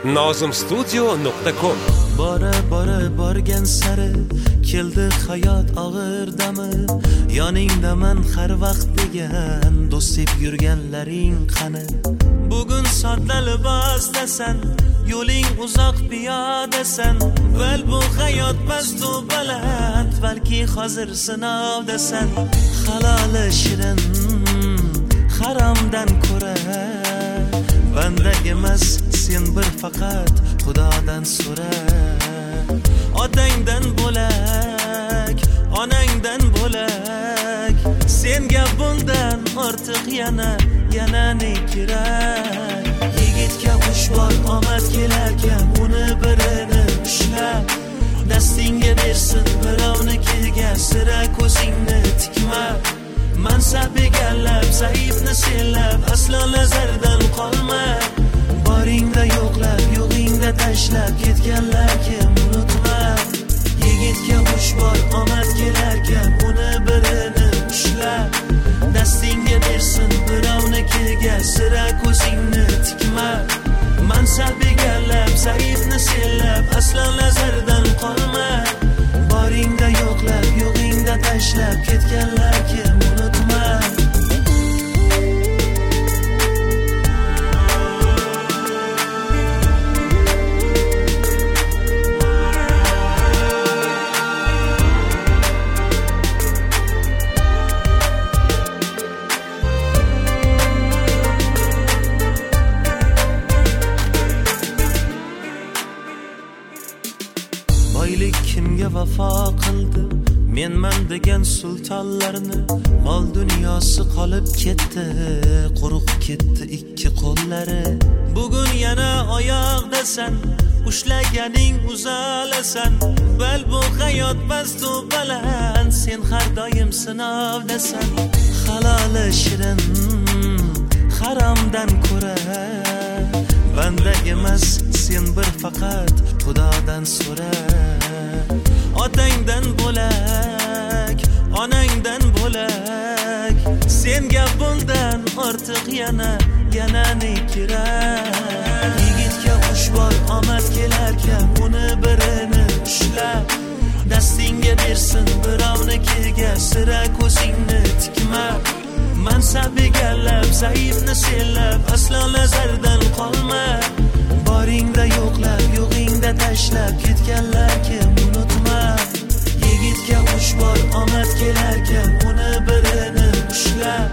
nozimstudio.com. Bora borgan sari keldi hayot og'ir dami, yoningda man har vaqt degan do'st deb yurganlaring qani. Bugun sodda libosdasan, yo'ling uzoq piyodasan, val bu hayot pastu baland, balki hozir sinovdasan. Haloli shirin haromdan ko'ra, banda emas sen bir faqat Xudodan so'ra. Otangdan bo'lak, onangdan bo'lak, senga bundan ortiq yana ne kerak? Yigitga xush bor omad kelarkan, uni birini ushlab, dastingga bersin birovnikiga, sira ko'zingni tikma. Mansab egallab, zaifni senlab, aslo nazardan qolma. Boringda yo'qlab, yo'g'ingda tashlab ketganlar kim, unutma. Yigitga xush bor omad kelarkan, uni birini ushlab, dastingga bersin birovnikiga, sira ko'zingni tikma. Mansab egallab, zaifni senlab, aslo nazardan qolma. Boringda yo'qlab, yo'g'ingda tashlab ketganlar kim, unutma. Boylik kimga vafo qildi? Menman degan sultonlarni, mol dunyosi qolib ketdi, quruq ketdi ikki qo'llari. Bugun yana oyoqdasan, ushlaganing uzalasan, val bu hayot pastu baland, sen har doim sinovdasan. Haloli shirin haromdan ko'ra, banda emas sen bir faqat Xudodan so'ra. Otangdan bo'lak, onangdan bo'lak, senga bundan ortiq yana ne kerak? Yigitga xush bor omad kelarkan, uni birini ushlab, dastingga bersin birovnikiga, sira ko'zingni tikma. Mansab egallab, zaifni senlab, aslo nazardan qolma. Boringda yo'qlab, yo'g'ingda tashlab ketganlar kim, unutma. Yigitga xush bor omad kelarkan, uni birini ushlab,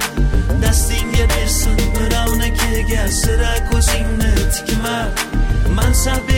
dastingga bersin birovnikiga, sira ko'zingni tikma. Mansab